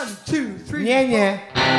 1, 2, 3. Nie, nie.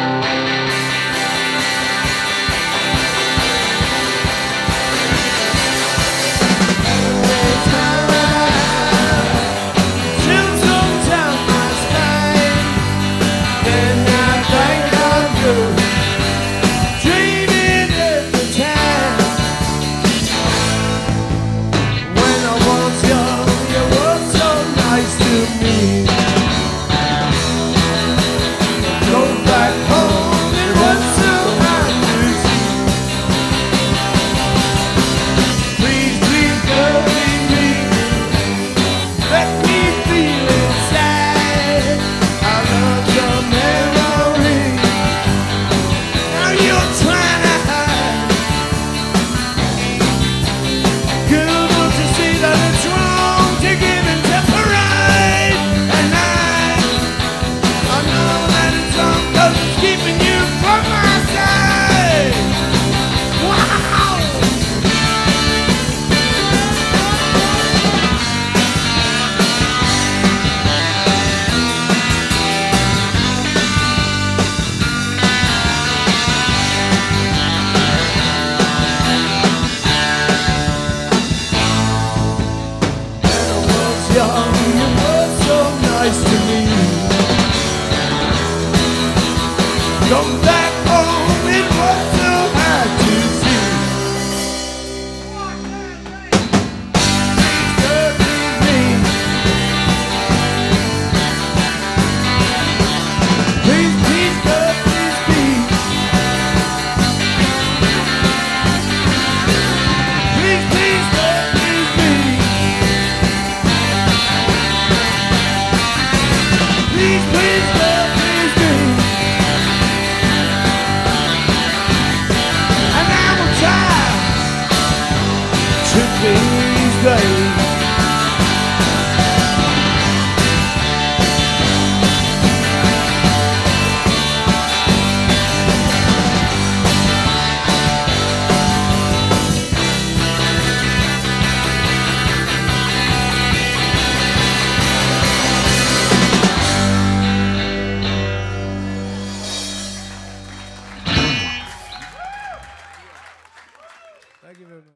Come back home, it was so hard to see. Please God, please me. Please God, please me. Please God, please me. Please God, please me. And I will try to please, babe.